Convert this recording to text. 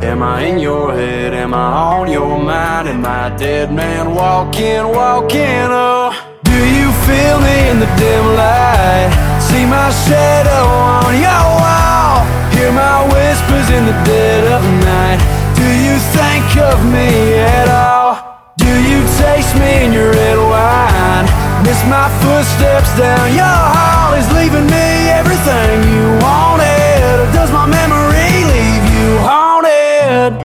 Am I in your head? Am I on your mind? Am I a dead man walking, walking? Oh, do you feel me in the dim light? See my shadow on your wall? Hear my whispers in the dead of night? Do you think of me at all? Do you taste me in your red wine? Miss my footsteps down your hall? Is leaving me everything you wanted? Or does my memory